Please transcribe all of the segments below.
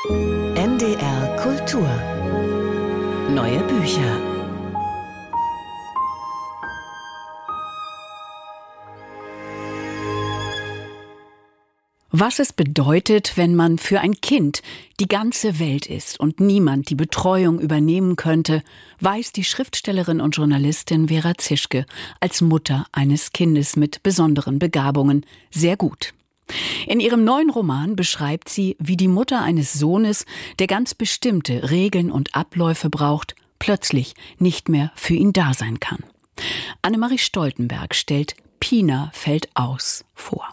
NDR Kultur. Neue Bücher. Was es bedeutet, wenn man für ein Kind die ganze Welt ist und niemand die Betreuung übernehmen könnte, weiß die Schriftstellerin und Journalistin Vera Zischke als Mutter eines Kindes mit besonderen Begabungen sehr gut. In ihrem neuen Roman beschreibt sie, wie die Mutter eines Sohnes, der ganz bestimmte Regeln und Abläufe braucht, plötzlich nicht mehr für ihn da sein kann. Annemarie Stoltenberg stellt Pina fällt aus vor.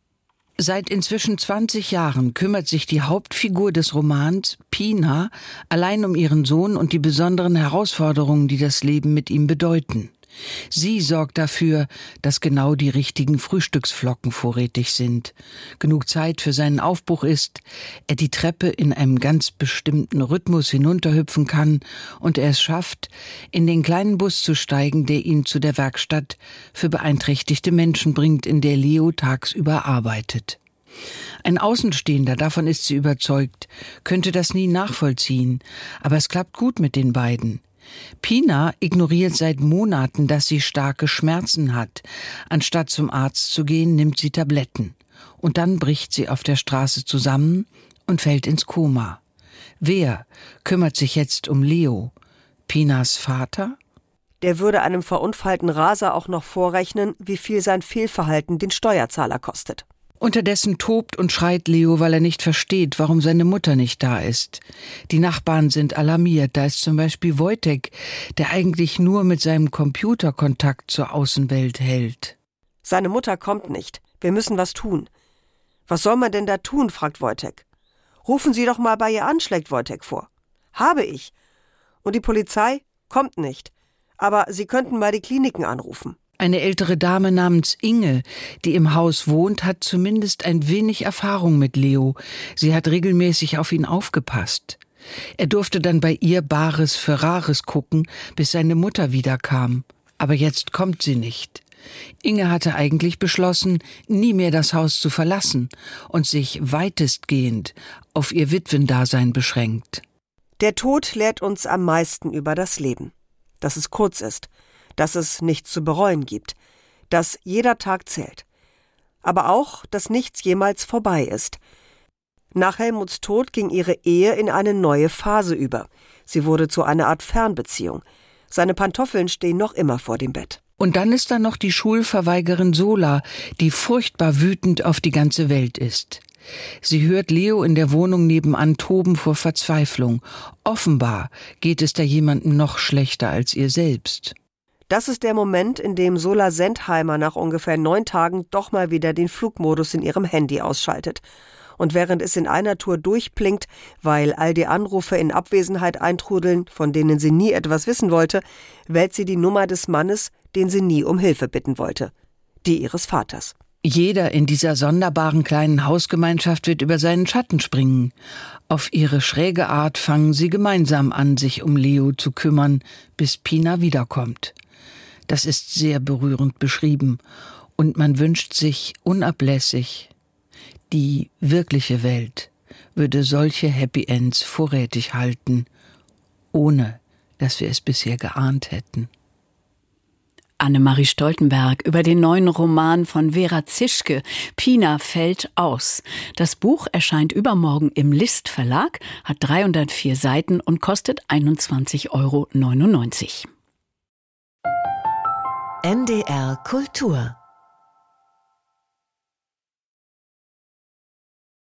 Seit inzwischen 20 Jahren kümmert sich die Hauptfigur des Romans, Pina, allein um ihren Sohn und die besonderen Herausforderungen, die das Leben mit ihm bedeuten. Sie sorgt dafür, dass genau die richtigen Frühstücksflocken vorrätig sind, genug Zeit für seinen Aufbruch ist, er die Treppe in einem ganz bestimmten Rhythmus hinunterhüpfen kann und er es schafft, in den kleinen Bus zu steigen, der ihn zu der Werkstatt für beeinträchtigte Menschen bringt, in der Leo tagsüber arbeitet. Ein Außenstehender, davon ist sie überzeugt, könnte das nie nachvollziehen, aber es klappt gut mit den beiden. Pina ignoriert seit Monaten, dass sie starke Schmerzen hat. Anstatt zum Arzt zu gehen, nimmt sie Tabletten. Und dann bricht sie auf der Straße zusammen und fällt ins Koma. Wer kümmert sich jetzt um Leo? Pinas Vater? Der würde einem verunfallten Raser auch noch vorrechnen, wie viel sein Fehlverhalten den Steuerzahler kostet. Unterdessen tobt und schreit Leo, weil er nicht versteht, warum seine Mutter nicht da ist. Die Nachbarn sind alarmiert. Da ist zum Beispiel Wojtek, der eigentlich nur mit seinem Computer Kontakt zur Außenwelt hält. Seine Mutter kommt nicht. Wir müssen was tun. Was soll man denn da tun, fragt Wojtek. Rufen Sie doch mal bei ihr an, schlägt Wojtek vor. Habe ich. Und die Polizei kommt nicht. Aber Sie könnten mal die Kliniken anrufen. Eine ältere Dame namens Inge, die im Haus wohnt, hat zumindest ein wenig Erfahrung mit Leo. Sie hat regelmäßig auf ihn aufgepasst. Er durfte dann bei ihr Bares für Rares gucken, bis seine Mutter wiederkam. Aber jetzt kommt sie nicht. Inge hatte eigentlich beschlossen, nie mehr das Haus zu verlassen und sich weitestgehend auf ihr Witwendasein beschränkt. Der Tod lehrt uns am meisten über das Leben. Dass es kurz ist. Dass es nichts zu bereuen gibt, dass jeder Tag zählt. Aber auch, dass nichts jemals vorbei ist. Nach Helmuts Tod ging ihre Ehe in eine neue Phase über. Sie wurde zu einer Art Fernbeziehung. Seine Pantoffeln stehen noch immer vor dem Bett. Und dann ist da noch die Schulverweigerin Sola, die furchtbar wütend auf die ganze Welt ist. Sie hört Leo in der Wohnung nebenan toben vor Verzweiflung. Offenbar geht es da jemandem noch schlechter als ihr selbst. Das ist der Moment, in dem Sola Sendheimer nach ungefähr 9 Tagen doch mal wieder den Flugmodus in ihrem Handy ausschaltet. Und während es in einer Tour durchblinkt, weil all die Anrufe in Abwesenheit eintrudeln, von denen sie nie etwas wissen wollte, wählt sie die Nummer des Mannes, den sie nie um Hilfe bitten wollte. Die ihres Vaters. Jeder in dieser sonderbaren kleinen Hausgemeinschaft wird über seinen Schatten springen. Auf ihre schräge Art fangen sie gemeinsam an, sich um Leo zu kümmern, bis Pina wiederkommt. Das ist sehr berührend beschrieben und man wünscht sich unablässig, die wirkliche Welt würde solche Happy Ends vorrätig halten, ohne dass wir es bisher geahnt hätten. Annemarie Stoltenberg über den neuen Roman von Vera Zischke, Pina fällt aus. Das Buch erscheint übermorgen im List Verlag, hat 304 Seiten und kostet 21,99 €. NDR Kultur